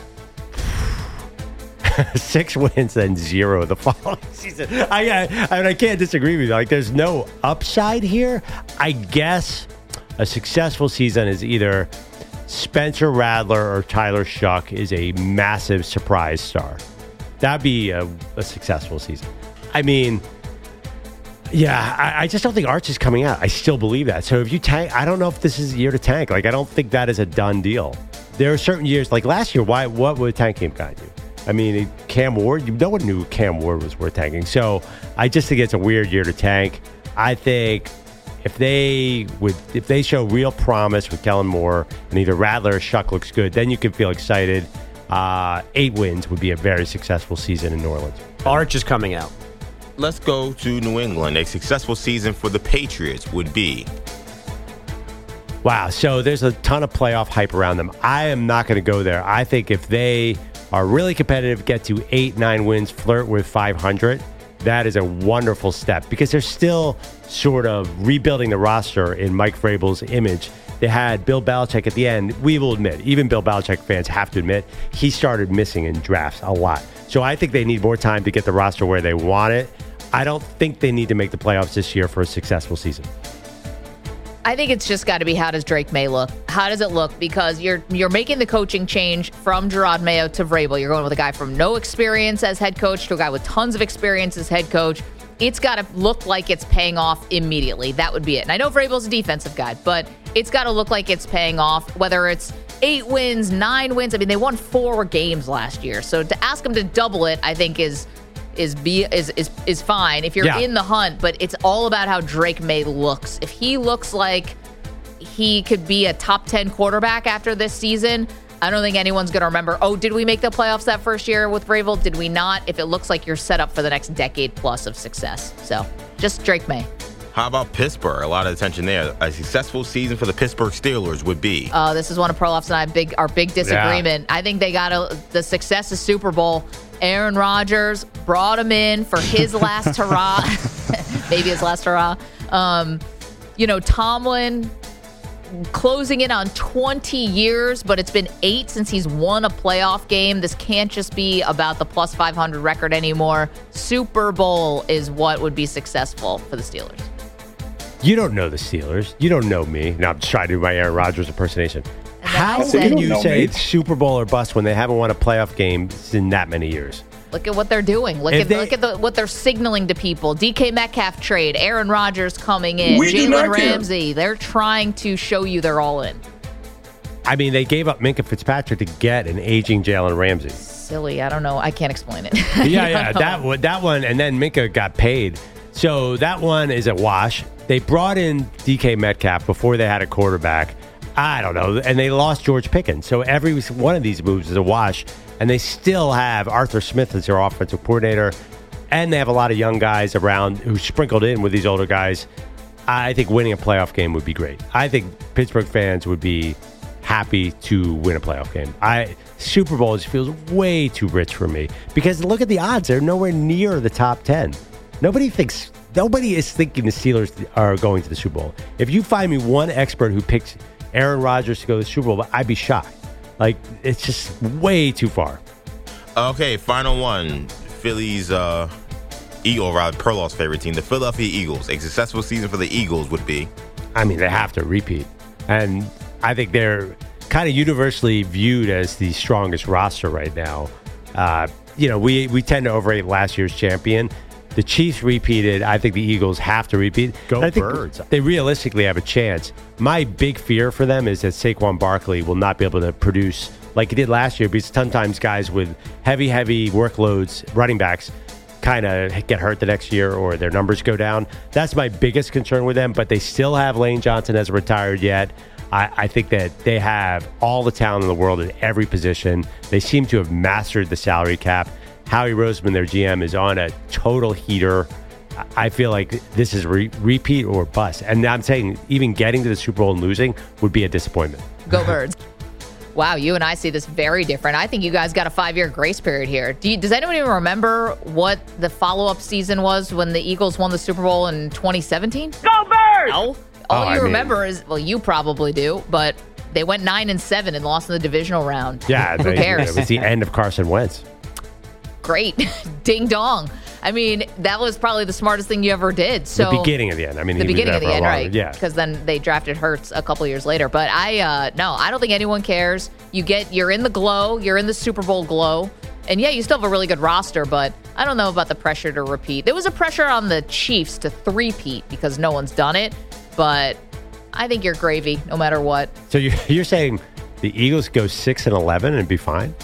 Speaker 2: Six wins and zero the following season. I, I I mean, I can't disagree with you. Like, there's no upside here. I guess a successful season is either Spencer Rattler or Tyler Shuck is a massive surprise star. That'd be a, a successful season. I mean, yeah, I, I just don't think Arch is coming out. I still believe that. So if you tank, I don't know if this is a year to tank. Like, I don't think that is a done deal. There are certain years, like last year, why? What would tanking have gotten you? I mean, Cam Ward, no one knew Cam Ward was worth tanking. So I just think it's a weird year to tank. I think if they would, if they show real promise with Kellen Moore and either Rattler or Shuck looks good, then you can feel excited. Uh, eight wins would be a very successful season in New Orleans.
Speaker 7: Arch is coming out.
Speaker 5: Let's go to New England. A successful season for the Patriots would be...
Speaker 2: Wow. So there's a ton of playoff hype around them. I am not going to go there. I think if they are really competitive, get to eight, nine wins, flirt with five hundred, that is a wonderful step because they're still sort of rebuilding the roster in Mike Vrabel's image. They had Bill Belichick at the end. We will admit, even Bill Belichick fans have to admit, he started missing in drafts a lot. So I think they need more time to get the roster where they want it. I don't think they need to make the playoffs this year for a successful season.
Speaker 1: I think it's just got to be, how does Drake May look? How does it look? Because you're you're making the coaching change from Gerard Mayo to Vrabel. You're going with a guy from no experience as head coach to a guy with tons of experience as head coach. It's got to look like it's paying off immediately. That would be it. And I know Vrabel's a defensive guy, but it's got to look like it's paying off, whether it's eight wins, nine wins. I mean, they won four games last year. So to ask them to double it, I think is is be is is is fine if you're
Speaker 2: Yeah.
Speaker 1: in the hunt, but it's all about how Drake May looks. If he looks like he could be a top ten quarterback after this season, I don't think anyone's going to remember, oh, did we make the playoffs that first year with Vrabel? Did we not? If it looks like you're set up for the next decade plus of success. So just Drake May.
Speaker 5: How about Pittsburgh? A lot of attention there. A successful season for the Pittsburgh Steelers would be.
Speaker 1: Uh, this is one of Perloff's and I big our big disagreement. Yeah. I think they got a, the success of Super Bowl. Aaron Rodgers brought him in for his last hurrah, maybe his last hurrah. Um, you know, Tomlin closing in on twenty years, but it's been eight since he's won a playoff game. This can't just be about the plus five hundred record anymore. Super Bowl is what would be successful for the Steelers.
Speaker 2: You don't know the Steelers. You don't know me. Now I'm just trying to do my Aaron Rodgers impersonation. How
Speaker 1: said,
Speaker 2: can you say
Speaker 3: me.
Speaker 2: it's Super Bowl or bust when they haven't won a playoff game in that many years?
Speaker 1: Look at what they're doing. Look
Speaker 2: If
Speaker 1: at
Speaker 2: they-
Speaker 1: look at the, what they're signaling to people. D K Metcalf trade, Aaron Rodgers coming in,
Speaker 3: We do
Speaker 1: Jalen
Speaker 3: not care.
Speaker 1: Ramsey. They're trying to show you they're all in.
Speaker 2: I mean, they gave up Minka Fitzpatrick to get an aging Jalen Ramsey.
Speaker 1: Silly. I don't know. I can't explain it.
Speaker 2: Yeah, yeah, that one, that one, and then Minka got paid. So that one is a wash. They brought in D K Metcalf before they had a quarterback. I don't know, and they lost George Pickens. So every one of these moves is a wash, and they still have Arthur Smith as their offensive coordinator, and they have a lot of young guys around who sprinkled in with these older guys. I think winning a playoff game would be great. I think Pittsburgh fans would be happy to win a playoff game. I Super Bowl just feels way too rich for me because look at the odds; they're nowhere near the top ten. Nobody thinks. Nobody is thinking the Steelers are going to the Super Bowl. If you find me one expert who picks Aaron Rodgers to go to the Super Bowl, I'd be shocked. Like, it's just way too far.
Speaker 5: Okay, final one. Philly's uh, Eagle, rather, Perloff's favorite team, the Philadelphia Eagles. A successful season for the Eagles would be.
Speaker 2: I mean, they have to repeat. And I think they're kind of universally viewed as the strongest roster right now. Uh, you know, we, we tend to overrate last year's champion. The Chiefs repeated. I think the Eagles have to repeat.
Speaker 7: Go
Speaker 2: I think
Speaker 7: Birds.
Speaker 2: They realistically have a chance. My big fear for them is that Saquon Barkley will not be able to produce like he did last year because sometimes guys with heavy, heavy workloads, running backs, kind of get hurt the next year or their numbers go down. That's my biggest concern with them, but they still have Lane Johnson hasn't retired yet. I, I think that they have all the talent in the world at every position. They seem to have mastered the salary cap. Howie Roseman, their G M, is on a total heater. I feel like this is re- repeat or bust. And I'm saying even getting to the Super Bowl and losing would be a disappointment.
Speaker 1: Go Birds. Wow, you and I see this very different. I think you guys got a five-year grace period here. Do you, does anyone even remember what the follow-up season was when the Eagles won the Super Bowl in twenty seventeen? Go Birds! No. All
Speaker 2: Oh,
Speaker 1: you
Speaker 2: I mean-
Speaker 1: remember is, well, you probably do, but they went nine and seven and lost in the divisional round.
Speaker 2: Yeah,
Speaker 1: Who
Speaker 2: they-
Speaker 1: cares?
Speaker 2: it was the end of Carson Wentz.
Speaker 1: Great. Ding dong. I mean, that was probably the smartest thing you ever did. So
Speaker 2: The beginning of the end. I mean,
Speaker 1: the
Speaker 2: he was
Speaker 1: beginning
Speaker 2: there
Speaker 1: of the
Speaker 2: for a
Speaker 1: end,
Speaker 2: long-
Speaker 1: right?
Speaker 2: Yeah.
Speaker 1: Because then they drafted Hurts a couple years later. But I, uh, no, I don't think anyone cares. You get, you're in the glow, you're in the Super Bowl glow, and yeah, you still have a really good roster. But I don't know about the pressure to repeat. There was a pressure on the Chiefs to three-peat because no one's done it. But I think you're gravy, no matter what.
Speaker 2: So you're, you're saying the Eagles go six and eleven and be fine?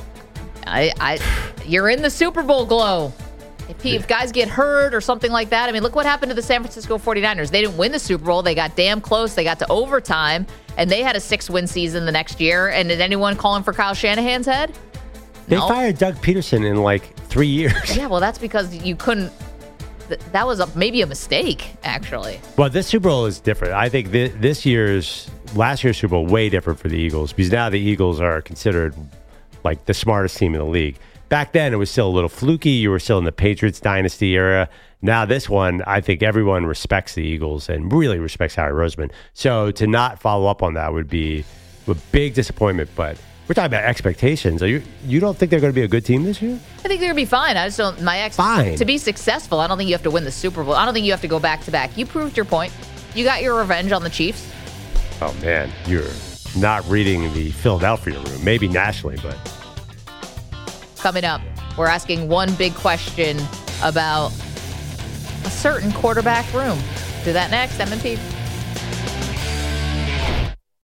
Speaker 1: I, I, you're in the Super Bowl glow. If, he, if guys get hurt or something like that, I mean, look what happened to the San Francisco forty-niners. They didn't win the Super Bowl. They got damn close. They got to overtime, and they had a six-win season the next year. And did anyone calling for Kyle Shanahan's head?
Speaker 2: They
Speaker 1: No.
Speaker 2: fired Doug Peterson in like three years.
Speaker 1: Yeah, well, that's because you couldn't. Th- that was a, maybe a mistake, actually.
Speaker 2: Well, this Super Bowl is different. I think th- this year's, last year's Super Bowl, way different for the Eagles because now the Eagles are considered like the smartest team in the league. Back then, it was still a little fluky. You were still in the Patriots dynasty era. Now, this one, I think everyone respects the Eagles and really respects Howie Roseman. So to not follow up on that would be a big disappointment. But we're talking about expectations. Are you you don't think they're going to be a good team this year?
Speaker 1: I think they're gonna be fine. I just don't. My ex
Speaker 2: Fine.
Speaker 1: to be successful. I don't think you have to win the Super Bowl. I don't think you have to go back to back. You proved your point. You got your revenge on the Chiefs.
Speaker 2: Oh, man, you're not reading the Philadelphia room. Maybe nationally, but...
Speaker 1: Coming up, we're asking one big question about a certain quarterback room. Do that next, M and P.